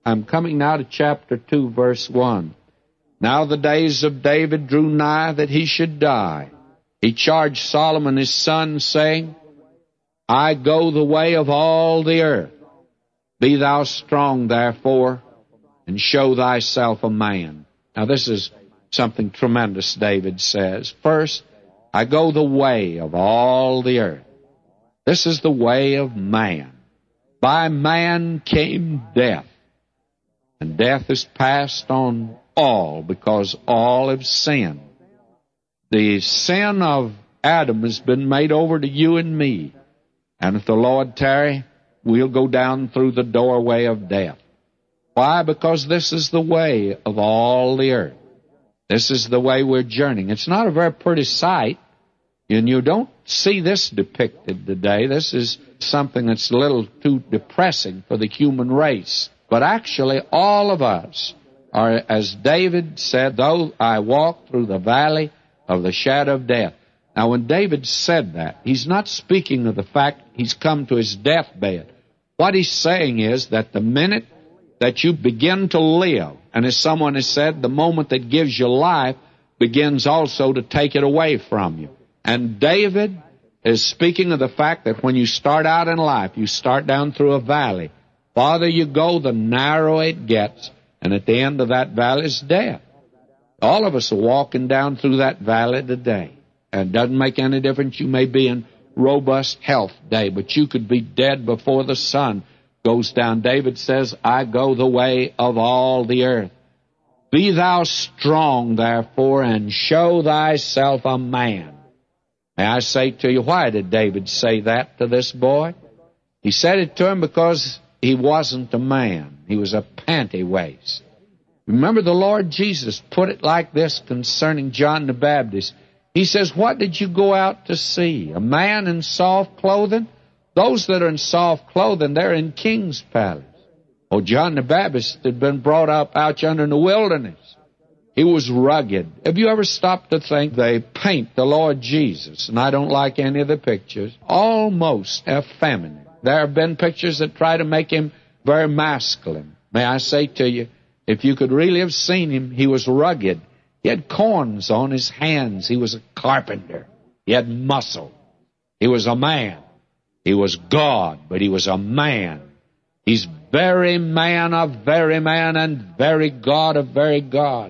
I'm coming now to chapter 2, verse 1. Now the days of David drew nigh that he should die. He charged Solomon his son, saying, I go the way of all the earth. Be thou strong, therefore, and show thyself a man. Now this is something tremendous, David says. First, I go the way of all the earth. This is the way of man. By man came death, and death is passed on all, because all have sinned. The sin of Adam has been made over to you and me, and if the Lord tarry, we'll go down through the doorway of death. Why? Because this is the way of all the earth. This is the way we're journeying. It's not a very pretty sight, and you don't see this depicted today. This is something that's a little too depressing for the human race. But actually, all of us are, as David said, though I walk through the valley of the shadow of death. Now, when David said that, he's not speaking of the fact he's come to his deathbed. What he's saying is that the minute that you begin to live, and as someone has said, the moment that gives you life begins also to take it away from you. And David is speaking of the fact that when you start out in life, you start down through a valley. Farther you go, the narrower it gets, and at the end of that valley is death. All of us are walking down through that valley today. And it doesn't make any difference. You may be in robust health today, but you could be dead before the sun goes down. David says, I go the way of all the earth. Be thou strong, therefore, and show thyself a man. May I say to you, why did David say that to this boy? He said it to him because he wasn't a man. He was a panty-waist. Remember, the Lord Jesus put it like this concerning John the Baptist. He says, what did you go out to see? A man in soft clothing? Those that are in soft clothing, they're in King's palace. Oh, John the Baptist had been brought up out yonder in the wilderness. He was rugged. Have you ever stopped to think they paint the Lord Jesus, and I don't like any of the pictures, almost effeminate. There have been pictures that try to make him very masculine. May I say to you, if you could really have seen him, he was rugged. He had corns on his hands. He was a carpenter. He had muscle. He was a man. He was God, but he was a man. He's very man of very man and very God of very God.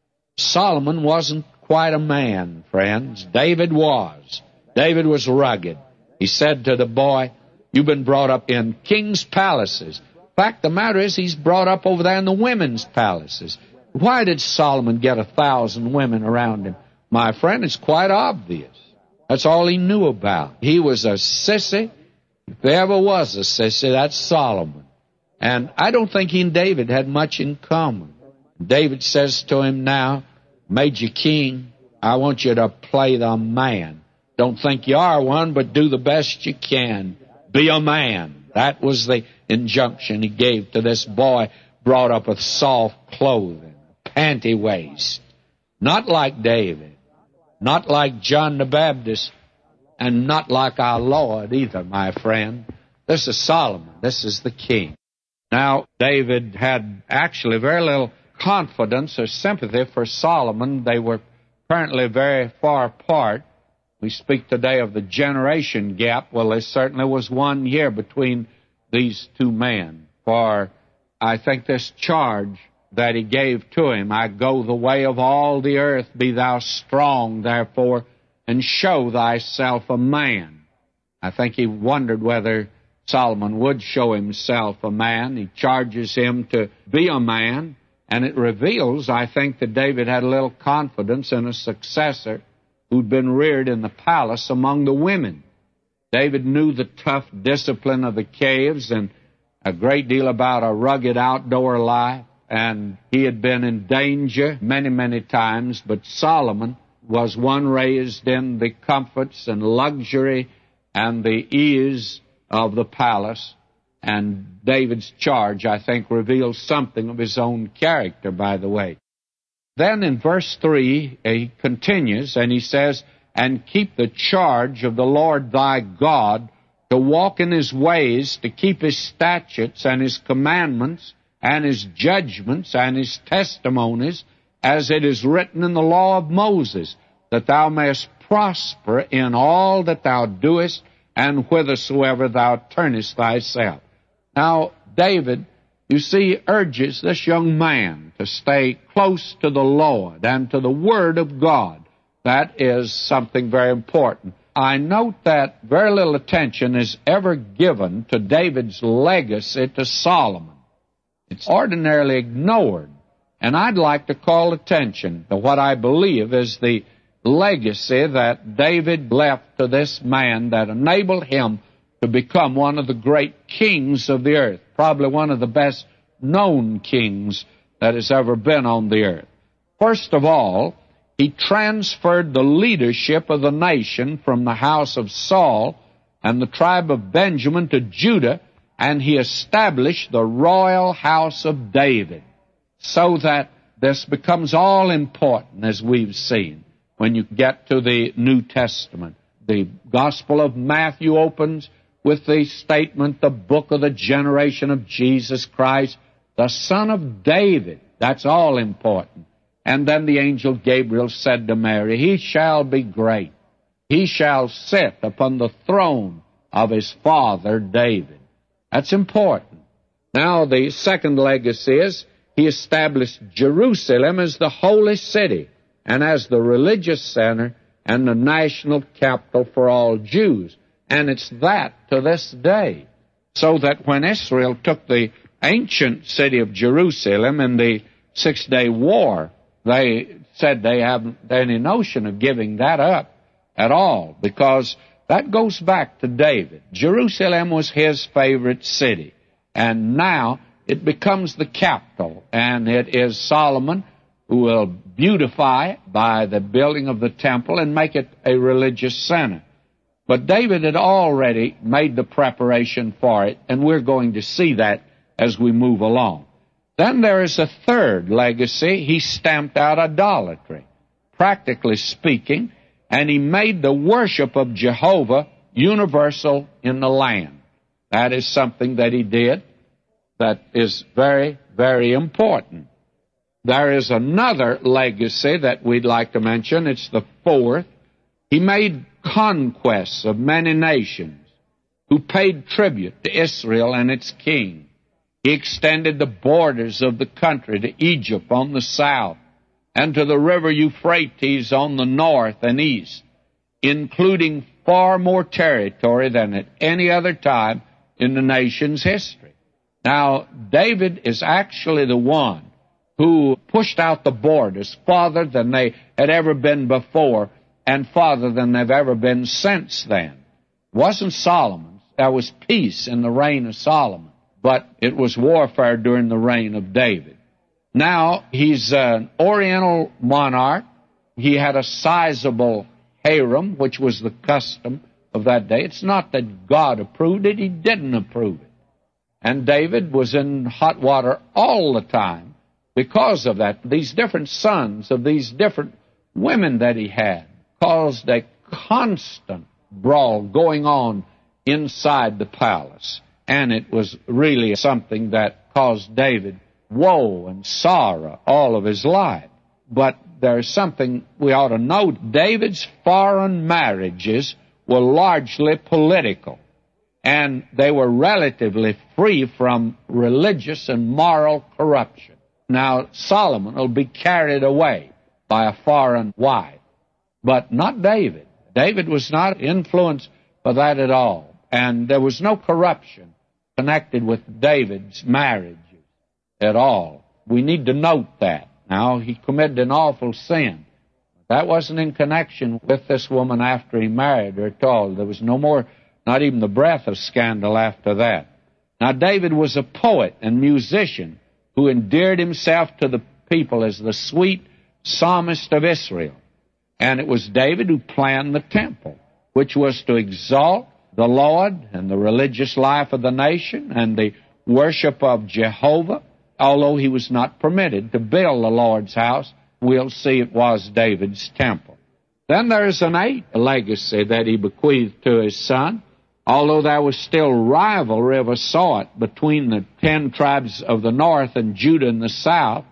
Solomon wasn't quite a man, friends. David was. David was rugged. He said to the boy, you've been brought up in king's palaces. In fact, the matter is he's brought up over there in the women's palaces. Why did Solomon get 1,000 women around him? My friend, it's quite obvious. That's all he knew about. He was a sissy. If there ever was a sissy, that's Solomon. And I don't think he and David had much in common. David says to him now, Major King, I want you to play the man. Don't think you are one, but do the best you can. Be a man. That was the injunction he gave to this boy brought up with soft clothing, panty waist. Not like David, not like John the Baptist, and not like our Lord either, my friend. This is Solomon. This is the king. Now, David had actually very little confidence or sympathy for Solomon. They were apparently very far apart. We speak today of the generation gap. Well, there certainly was 1 year between these two men. For I think this charge that he gave to him, I go the way of all the earth, be thou strong, therefore, and show thyself a man. I think he wondered whether Solomon would show himself a man. He charges him to be a man, and it reveals, I think, that David had a little confidence in a successor who'd been reared in the palace among the women. David knew the tough discipline of the caves and a great deal about a rugged outdoor life, and he had been in danger many, many times, but Solomon was one raised in the comforts and luxury and the ease of the palace. And David's charge, I think, reveals something of his own character, by the way. Then in verse 3, he continues, and he says, and keep the charge of the Lord thy God, to walk in his ways, to keep his statutes and his commandments and his judgments and his testimonies, as it is written in the law of Moses, that thou mayest prosper in all that thou doest, and whithersoever thou turnest thyself. Now, David, you see, urges this young man to stay close to the Lord and to the Word of God. That is something very important. I note that very little attention is ever given to David's legacy to Solomon. It's ordinarily ignored. And I'd like to call attention to what I believe is the legacy that David left to this man that enabled him to become one of the great kings of the earth, probably one of the best known kings that has ever been on the earth. First of all, he transferred the leadership of the nation from the house of Saul and the tribe of Benjamin to Judah, and he established the royal house of David, so that this becomes all important, as we've seen. When you get to the New Testament, the Gospel of Matthew opens with the statement, the book of the generation of Jesus Christ, the son of David. That's all important. And then the angel Gabriel said to Mary, he shall be great. He shall sit upon the throne of his father David. That's important. Now, the second legacy is he established Jerusalem as the holy city and as the religious center and the national capital for all Jews. And it's that to this day. So that when Israel took the ancient city of Jerusalem in the Six-Day War, they said they haven't any notion of giving that up at all, because that goes back to David. Jerusalem was his favorite city, and now it becomes the capital, and it is Solomon who will beautify it by the building of the temple and make it a religious center. But David had already made the preparation for it, and we're going to see that as we move along. Then there is a third legacy. He stamped out idolatry, practically speaking, and he made the worship of Jehovah universal in the land. That is something that he did that is very, very important. There is another legacy that we'd like to mention. It's the fourth. He made conquests of many nations who paid tribute to Israel and its king. He extended the borders of the country to Egypt on the south and to the river Euphrates on the north and east, including far more territory than at any other time in the nation's history. Now, David is actually the one who pushed out the borders farther than they had ever been before and farther than they've ever been since then. It wasn't Solomon's. There was peace in the reign of Solomon, but it was warfare during the reign of David. Now, he's an Oriental monarch. He had a sizable harem, which was the custom of that day. It's not that God approved it. He didn't approve it. And David was in hot water all the time because of that. These different sons of these different women that he had caused a constant brawl going on inside the palace. And it was really something that caused David woe and sorrow all of his life. But there's something we ought to note. David's foreign marriages were largely political, and they were relatively free from religious and moral corruption. Now, Solomon will be carried away by a foreign wife, but not David. David was not influenced by that at all, and there was no corruption connected with David's marriages at all. We need to note that. Now, he committed an awful sin. That wasn't in connection with this woman after he married her at all. There was no more, not even the breath of scandal after that. Now, David was a poet and musician who endeared himself to the people as the sweet psalmist of Israel. And it was David who planned the temple, which was to exalt the Lord and the religious life of the nation and the worship of Jehovah. Although he was not permitted to build the Lord's house, we'll see it was David's temple. Then there's an eighth legacy that he bequeathed to his son, although there was still rivalry of a sort between the 10 tribes of the north and Judah in the south,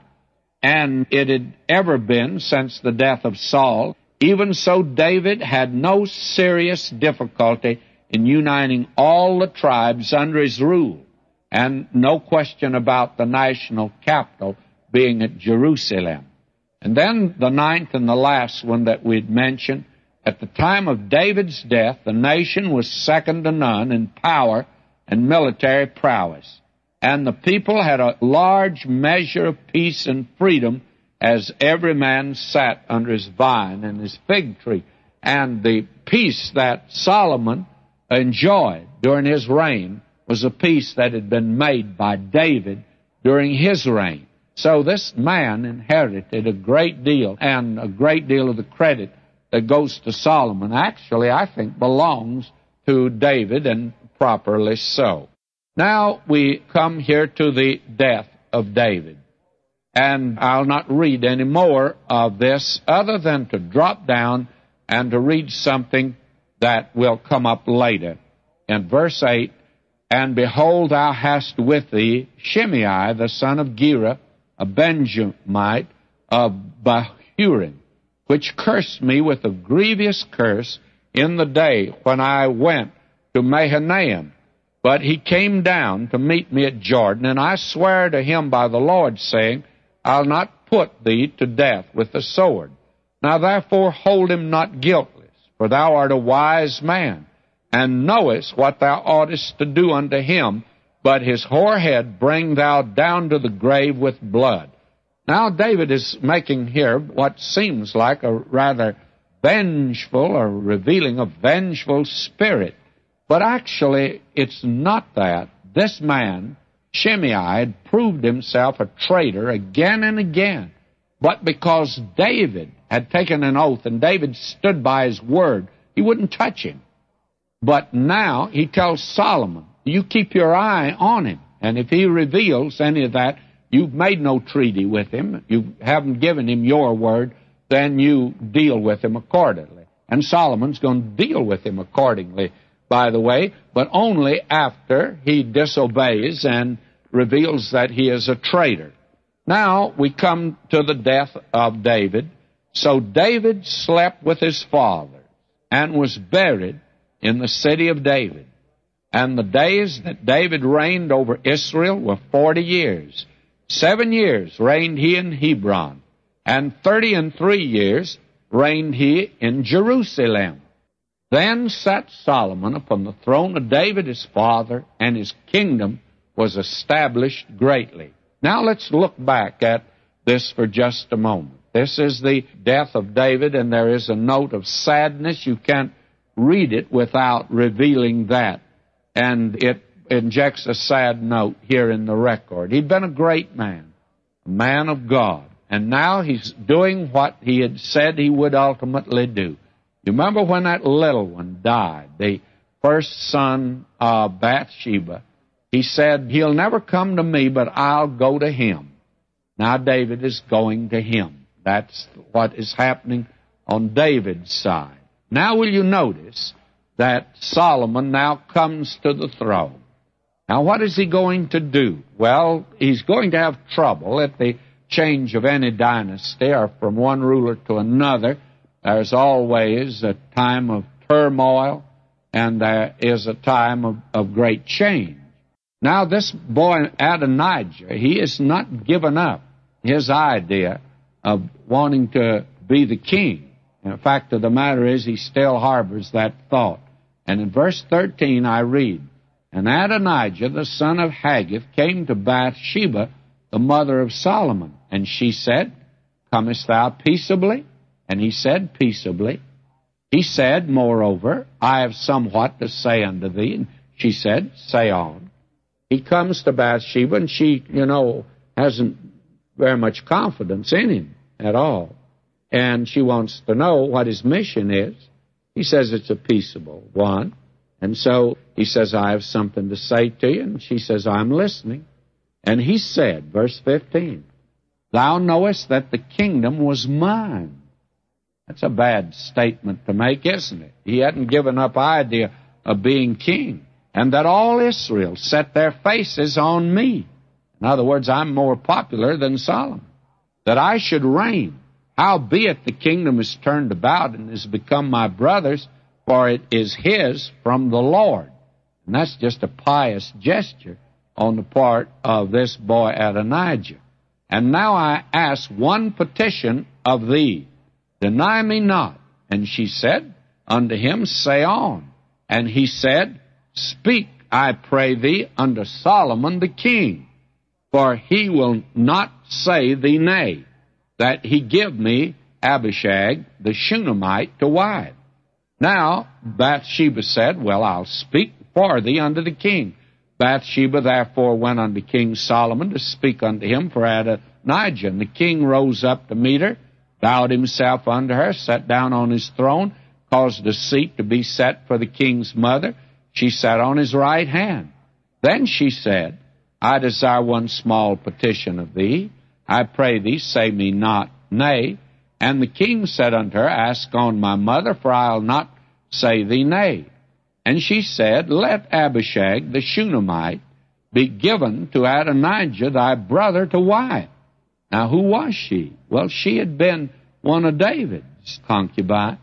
and it had ever been since the death of Saul, even so David had no serious difficulty in uniting all the tribes under his rule, and no question about the national capital being at Jerusalem. And then the ninth and the last one that we'd mentioned, at the time of David's death, the nation was second to none in power and military prowess, and the people had a large measure of peace and freedom as every man sat under his vine and his fig tree. And the peace that Solomon enjoyed during his reign was a peace that had been made by David during his reign. So this man inherited a great deal, and a great deal of the credit that goes to Solomon actually, I think, belongs to David, and properly so. Now we come here to the death of David. And I'll not read any more of this other than to drop down and to read something that will come up later. In verse 8, "And behold, thou hast with thee Shimei, the son of Gera, a Benjamite of Bahurim, which cursed me with a grievous curse in the day when I went to Mahanaim. But he came down to meet me at Jordan, and I swear to him by the Lord, saying, I'll not put thee to death with the sword. Now therefore hold him not guiltless, for thou art a wise man, and knowest what thou oughtest to do unto him, but his hoar head bring thou down to the grave with blood." Now David is making here what seems like a rather vengeful or revealing a vengeful spirit. But actually, it's not that. This man, Shimei, had proved himself a traitor again and again. But because David had taken an oath and David stood by his word, he wouldn't touch him. But now he tells Solomon, you keep your eye on him. And if he reveals any of that, you've made no treaty with him, you haven't given him your word, then you deal with him accordingly. And Solomon's going to deal with him accordingly, by the way, but only after he disobeys and reveals that he is a traitor. Now we come to the death of David. So David slept with his father and was buried in the city of David. And the days that David reigned over Israel were 40 years. 7 years reigned he in Hebron, and 33 years reigned he in Jerusalem. Then sat Solomon upon the throne of David his father, and his kingdom was established greatly. Now let's look back at this for just a moment. This is the death of David, and there is a note of sadness. You can't read it without revealing that. And it injects a sad note here in the record. He'd been a great man, a man of God, and now he's doing what he had said he would ultimately do. You remember when that little one died, the first son of Bathsheba? He said, he'll never come to me, but I'll go to him. Now David is going to him. That's what is happening on David's side. Now will you notice that Solomon now comes to the throne? Now what is he going to do? Well, he's going to have trouble at the change of any dynasty or from one ruler to another. There's always a time of turmoil, and there is a time of great change. Now this boy Adonijah, he has not given up his idea of wanting to be the king. And the fact of the matter is he still harbors that thought. And in verse 13 I read, "And Adonijah the son of Haggith came to Bathsheba, the mother of Solomon, and she said, Comest thou peaceably? And he said, Peaceably. He said, Moreover, I have somewhat to say unto thee. And she said, Say on. He comes to Bathsheba, and she, hasn't very much confidence in him at all. And she wants to know what his mission is. He says it's a peaceable one. And so he says, I have something to say to you. And she says, I'm listening. And he said, verse 15, Thou knowest that the kingdom was mine. That's a bad statement to make, isn't it? He hadn't given up idea of being king, and that all Israel set their faces on me. In other words, I'm more popular than Solomon. That I should reign. Howbeit the kingdom is turned about and is become my brother's, for it is his from the Lord. And that's just a pious gesture on the part of this boy Adonijah. And now I ask one petition of thee, deny me not. And she said unto him, say on. And he said, speak, I pray thee, unto Solomon the king, for he will not say thee nay, that he give me Abishag the Shunammite to wife. Now Bathsheba said, well, I'll speak for thee unto the king. Bathsheba therefore went unto King Solomon to speak unto him for Adonijah. And the king rose up to meet her, bowed himself unto her, sat down on his throne, caused a seat to be set for the king's mother. She sat on his right hand. Then she said, I desire one small petition of thee. I pray thee, say me not nay. And the king said unto her, ask on my mother, for I'll not say thee nay. And she said, let Abishag the Shunammite be given to Adonijah thy brother to wife. Now who was she? Well, she had been one of David's concubines.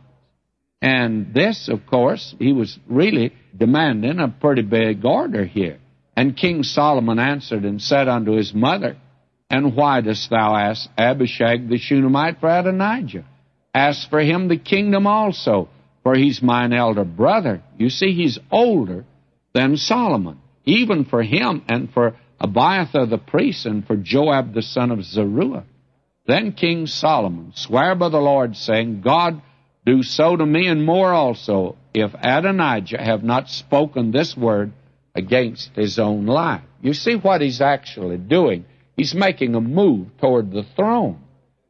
And this, of course, he was really demanding a pretty big order here. And King Solomon answered and said unto his mother, and why dost thou ask Abishag the Shunammite for Adonijah? Ask for him the kingdom also, for he's mine elder brother. You see, he's older than Solomon. Even for him and for Abiathar the priest and for Joab the son of Zeruiah. Then King Solomon sware by the Lord, saying, God do so to me and more also, if Adonijah have not spoken this word against his own life. You see what he's actually doing. He's making a move toward the throne.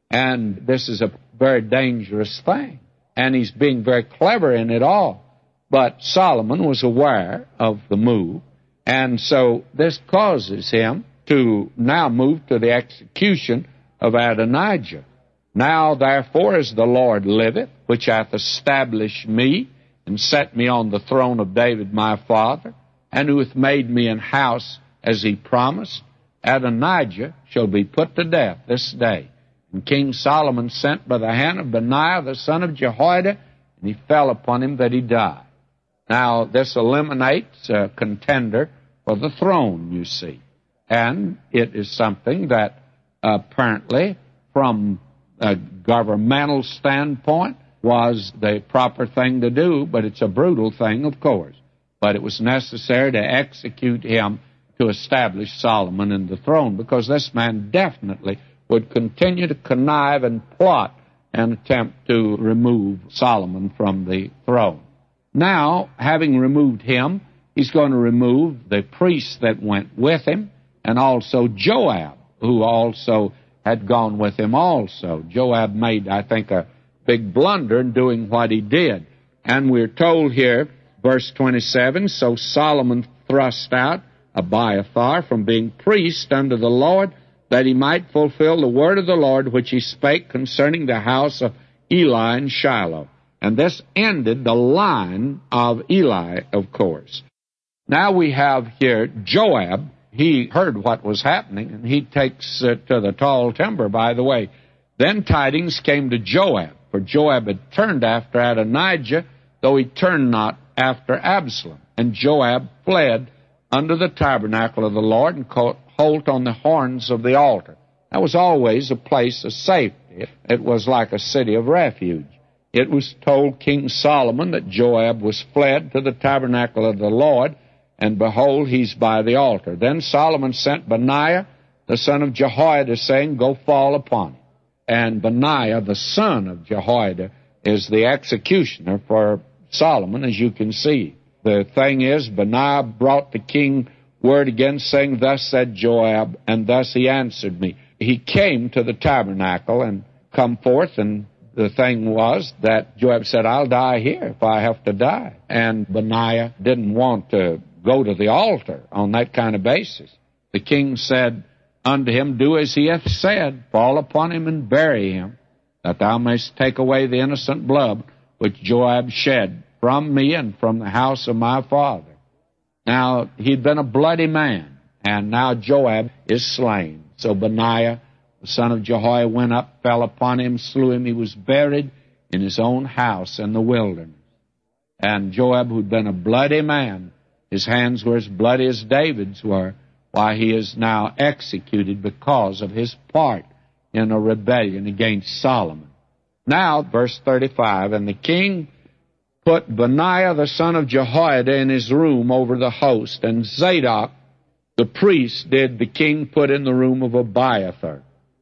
And this is a very dangerous thing. And he's being very clever in it all. But Solomon was aware of the move. And so this causes him to now move to the execution of Adonijah. Now therefore, as the Lord liveth, which hath established me, and set me on the throne of David my father, and who hath made me an house as he promised, Adonijah shall be put to death this day. And King Solomon sent by the hand of Benaiah the son of Jehoiada, and he fell upon him that he died. Now this eliminates a contender for the throne, you see. And it is something that apparently, from a governmental standpoint, was the proper thing to do, but it's a brutal thing, of course. But it was necessary to execute him to establish Solomon in the throne, because this man definitely would continue to connive and plot and attempt to remove Solomon from the throne. Now, having removed him, he's going to remove the priests that went with him, and also Joab, who also had gone with him also. Joab made, I think, a big blunder in doing what he did. And we're told here, verse 27, so Solomon thrust out Abiathar from being priest unto the Lord, that he might fulfill the word of the Lord which he spake concerning the house of Eli in Shiloh. And this ended the line of Eli, of course. Now we have here Joab. He heard what was happening, and he takes it to the tall timber, by the way. Then tidings came to Joab, for Joab had turned after Adonijah, though he turned not after Absalom. And Joab fled under the tabernacle of the Lord and caught hold on the horns of the altar. That was always a place of safety. It was like a city of refuge. It was told King Solomon that Joab was fled to the tabernacle of the Lord, and behold, he's by the altar. Then Solomon sent Benaiah, the son of Jehoiada, saying, go fall upon him. And Benaiah, the son of Jehoiada, is the executioner for Solomon, as you can see. The thing is, Benaiah brought the king word again, saying, thus said Joab, and thus he answered me. He came to the tabernacle and come forth, and the thing was that Joab said, I'll die here if I have to die. And Benaiah didn't want to go to the altar on that kind of basis. The king said unto him, do as he hath said, fall upon him and bury him, that thou mayst take away the innocent blood which Joab shed from me and from the house of my father. Now, he'd been a bloody man, and now Joab is slain. So Benaiah, the son of Jehoiada, went up, fell upon him, slew him. He was buried in his own house in the wilderness. And Joab, who'd been a bloody man, his hands were as bloody as David's were. Why, he is now executed because of his part in a rebellion against Solomon. Now, verse 35, and the king put Benaiah the son of Jehoiada in his room over the host, and Zadok the priest did the king put in the room of Abiathar.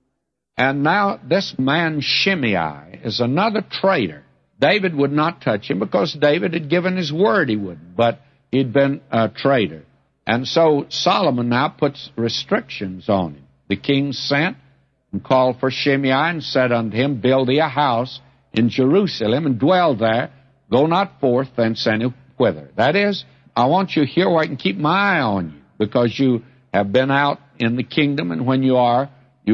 And now this man Shimei is another traitor. David would not touch him because David had given his word he wouldn't, but he'd been a traitor. And so Solomon now puts restrictions on him. The king sent and called for Shimei and said unto him, Build thee a house in Jerusalem and dwell there. Go not forth thence any whither. That is, I want you here where I can keep my eye on you, because you have been out in the kingdom, and when you are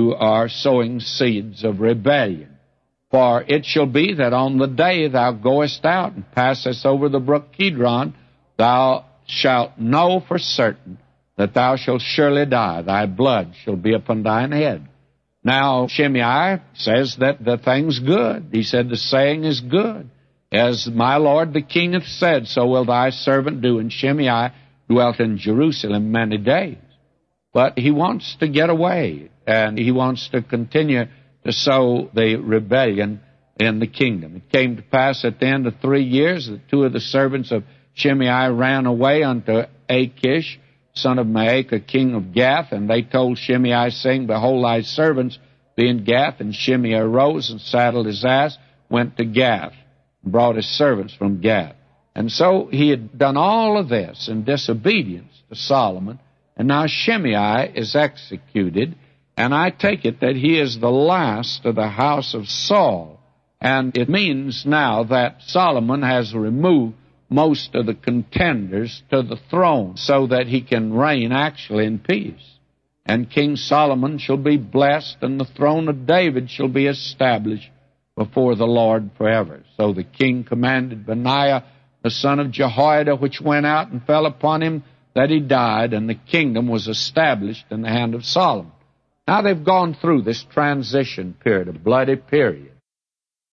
sowing seeds of rebellion. For it shall be that on the day thou goest out and passest over the brook Kidron, thou shalt know for certain that thou shalt surely die. Thy blood shall be upon thine head. Now, Shimei says that the thing's good. He said, the saying is good. As my lord the king hath said, so will thy servant do. And Shimei dwelt in Jerusalem many days. But he wants to get away, and he wants to continue to sow the rebellion in the kingdom. It came to pass at the end of 3 years that two of the servants of Shimei ran away unto Achish, son of Maacah, king of Gath, and they told Shimei, saying, Behold, thy servants be in Gath. And Shimei arose and saddled his ass, went to Gath, and brought his servants from Gath. And so he had done all of this in disobedience to Solomon, and now Shimei is executed, and I take it that he is the last of the house of Saul. And it means now that Solomon has removed most of the contenders to the throne so that he can reign actually in peace. And King Solomon shall be blessed, and the throne of David shall be established before the Lord forever. So the king commanded Benaiah the son of Jehoiada, which went out and fell upon him, that he died, and the kingdom was established in the hand of Solomon. Now they've gone through this transition period, a bloody period.